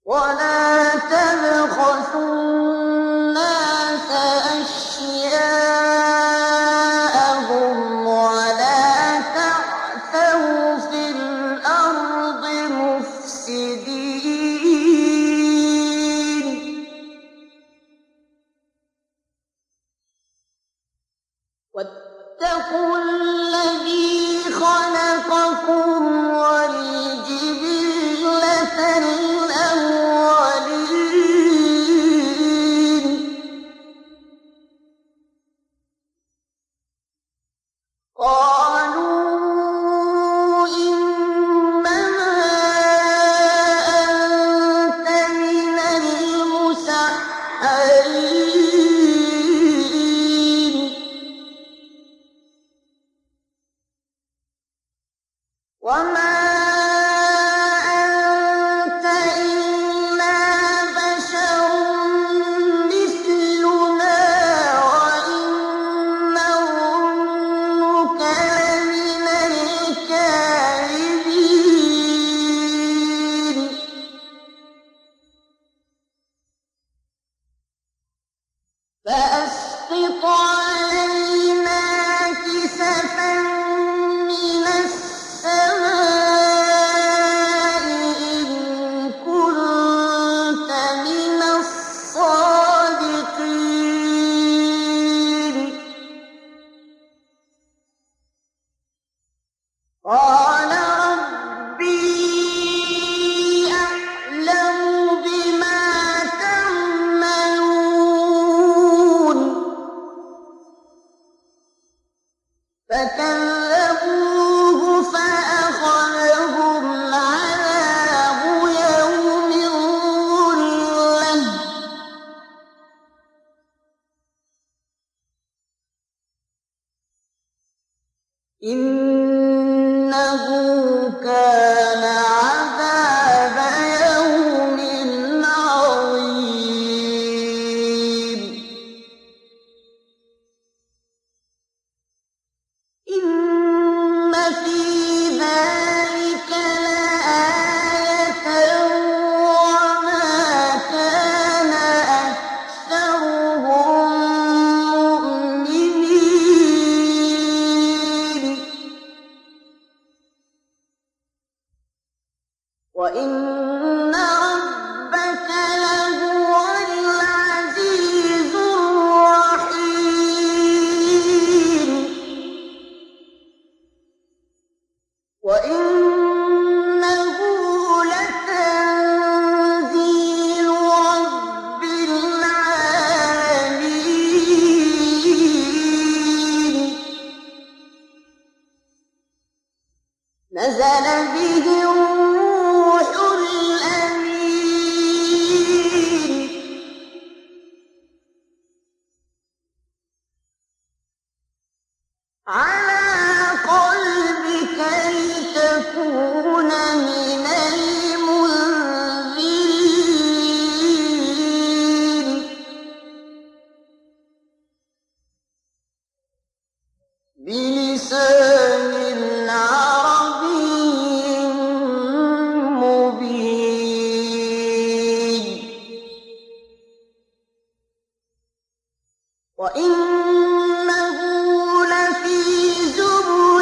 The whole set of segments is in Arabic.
ولا تبخسوا الناس أشياءهم ولا تعثوا في الأرض مفسدين واتقوا الذي خلقكم والجبلة الأولين قالوا إنما أنت من المسحرين وما أنت إلا بشر مثلنا وإن نظنك لمن الكاذبين فأسقط علينا كسفا من السماء إن كنت من الصادقين قال ربي أعلم بما تعملون فكذبوه فأخذهم عذاب يوم الظلة إنه كان عذاب يوم عظيم إن في ذلك لآية وما كان أكثرهم مؤمنين وإن ربك لهو العزيز الرحيم وإنه لتنزيل رب العالمين نزل به الروح الأمين على قلبك لتكون من المنذرين بلسان عربي مبين وإنه لفي زبر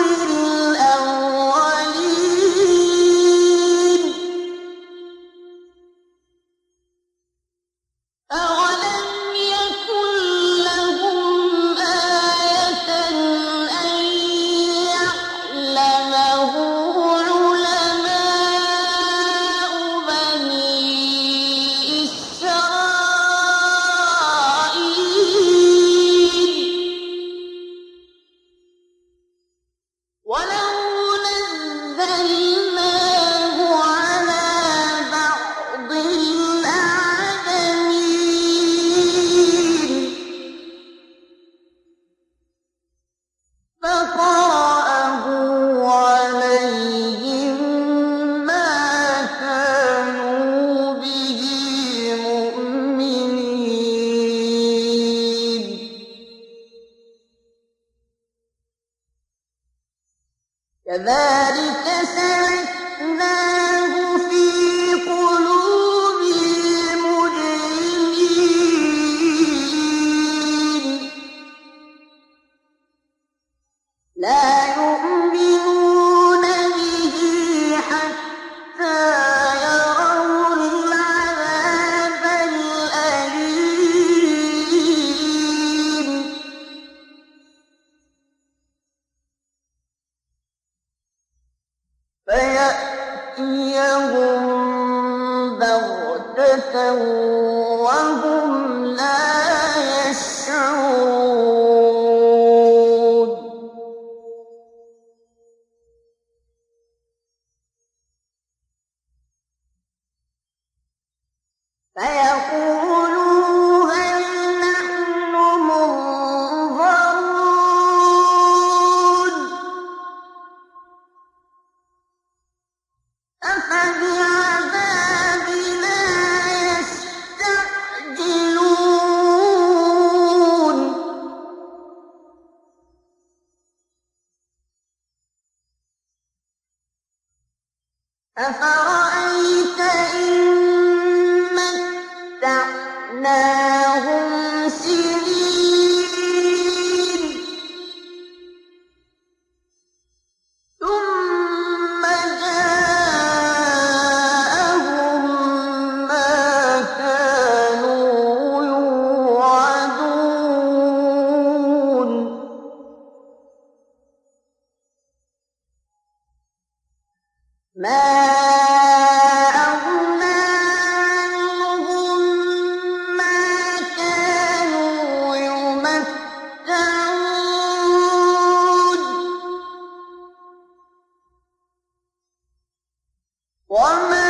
الأولين أولم يكن لهم آية أن يعلمه علماء بني إسرائيل ولو نزلناه على بعض الأعجمين فقرأه عليهم ما كانوا به مؤمنين كذلك سلكناه في قلوب بَغْتَةً وَهُمْ لَا يَشْعُرُونَ فَيَقُولُوا هَلْ نَحْنُ مُنظَرُونَ أَفَبِعَذَابِنَا يَسْتَعْجِلُونَ أَفَرَأَيْتَ إِن مَّتَّعْنَاهُمْ سِنِينَ ثُمَّ جَاءَهُم مَّا كَانُوا يُوعَدُونَ مَا أَغْنَىٰ عَنْهُم مَّا كَانُوا يُمَتَّعُونَ وَمَا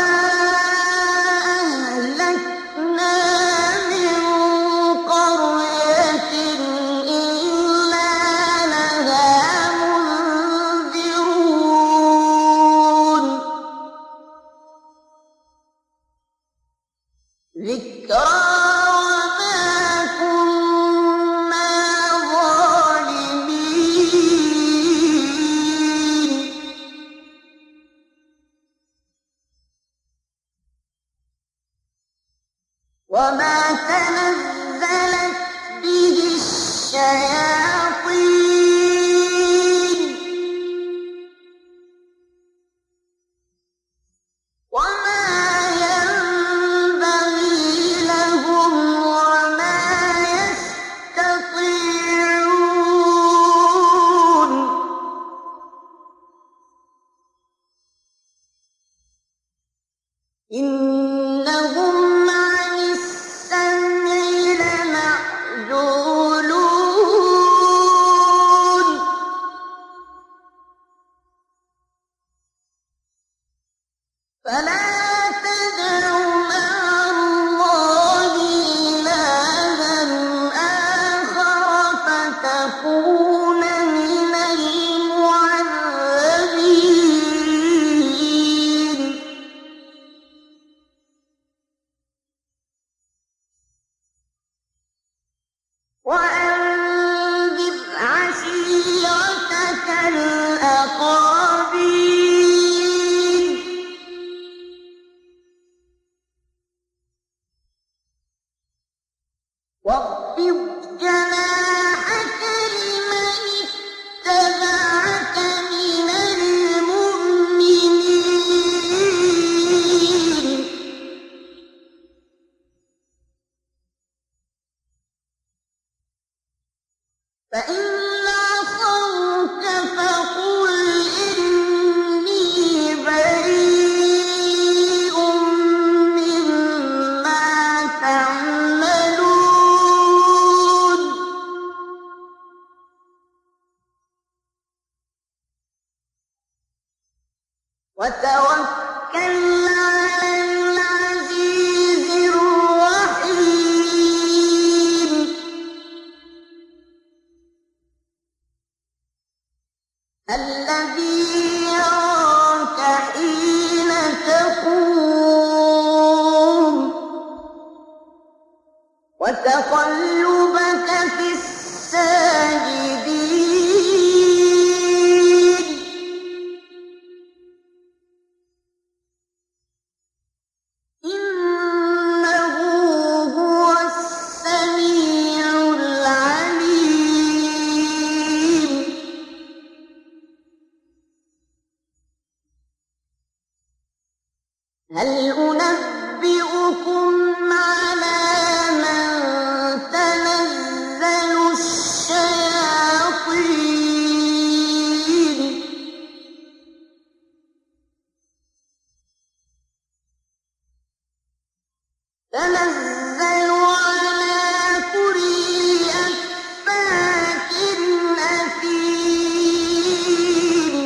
أَهْلَكْنَا مِن قَرْيَةٍ إِلَّا لَهَا مُنذِرُونَ ذِكْرَىٰ وَمَا كُنَّا ظَالِمِينَ وَمَا تَنَزَّلَتْ بِهِ الشَّيَاطِينُ وَمَا يَنبَغِي لَهُمْ وَمَا يَسْتَطِيعُونَ إِنَّهُمْ عَنِ السَّمْعِ لَمَعْزُولُونَ فَلَا تَدْعُ مَعَ اللَّهِ إِلَٰهًا آخَرَ فَتَكُونَ مِنَ الْمُعَذَّبِينَ وَأَنذِرْ عَشِيرَتَكَ الْأَقْرَبِينَ وَاخْفِضْ جَنَاحَكَ لِمَنِ اتَّبَعَكَ مِنَ الْمُؤْمِنِينَ فَإِنْ عَصَوْكَ فَقُلْ إِنِّي بَرِيءٌ مِّمَّا تَعْمَلُونَ وَتَوَكَّلْ عَلَى الْعَزِيزِ الرَّحِيمِ الَّذِي يَرَاكَ حِينَ تَقُومُ وَتَقَلُّبَكَ فِي السَّاجِدِينَ إِنَّهُ هُوَ السَّمِيعُ الْعَلِيمُ هَلْ أُنَبِّئُكُمْ عَلَىٰ مَن تَنَزَّلُ الشَّيَاطِينُ تنزل على كل أفاك أثيم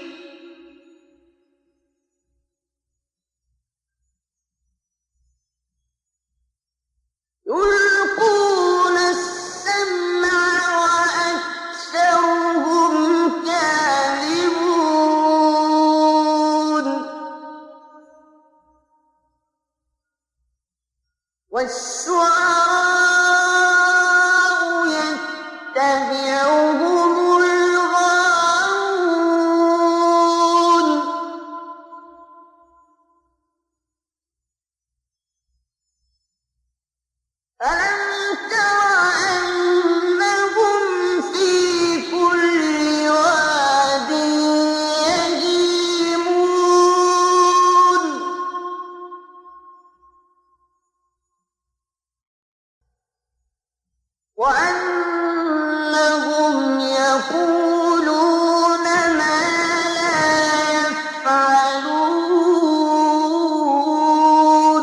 يلقون السمع وأكثرهم كاذبون والشعراء يتبعهم الغاوون ألم تر أنهم في كل واد يهيمون وأنهم يقولون ما لا يفعلون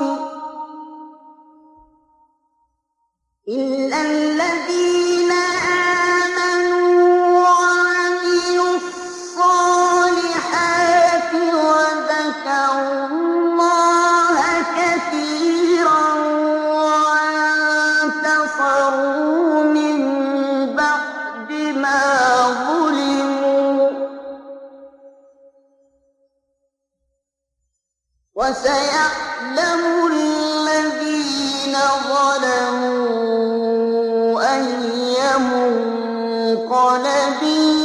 إلا الذين آمنوا وعملوا الصالحات وذكروا الله كثيرا وانتصروا من بعد ما ظلموا وسيعلم الذين ظلموا أي منقلب